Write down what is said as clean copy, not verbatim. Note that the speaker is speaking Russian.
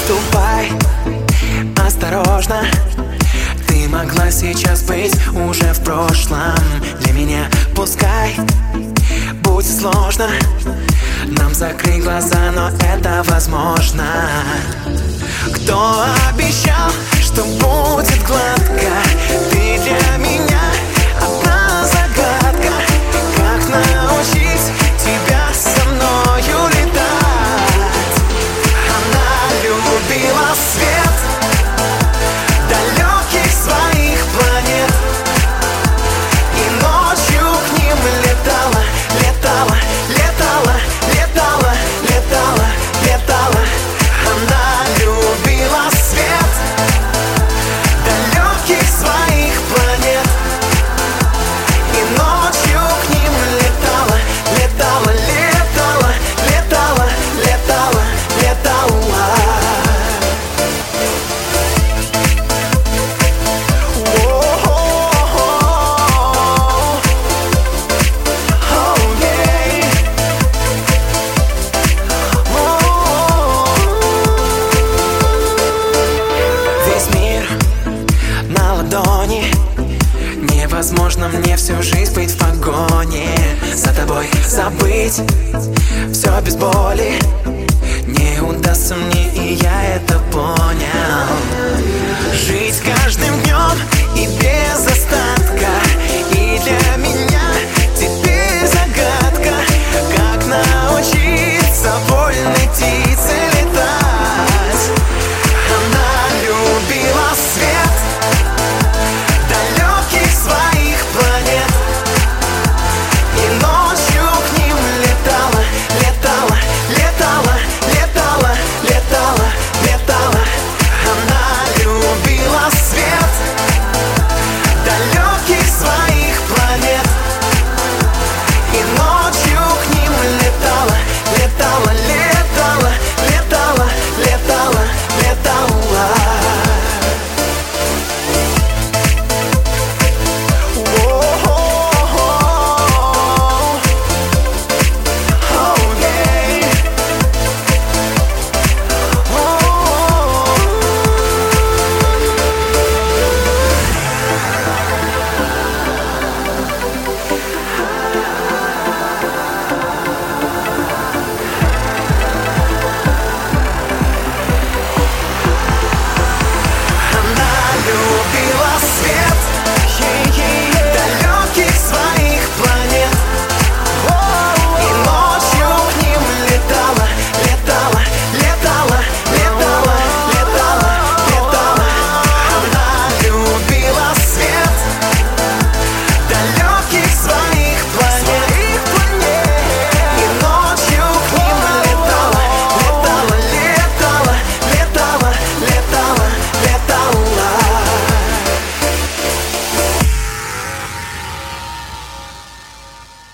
Ступай осторожно, ты могла сейчас быть уже в прошлом. Для меня пускай будет сложно, нам закрыть глаза, но это возможно. Кто обещал, что будет гладко? Ты для меня одна загадка. Как научить тебя со мною летать? Она любила свет далеких своих планет и ночью к ним летала, летала, летала, летала, летала, летала. Она любила свет далеких своих планет и ночью к ним летала, летала, летала, летала, летала, летала. Невозможно мне всю жизнь быть в погоне за тобой, забыть все без боли. Не удастся мне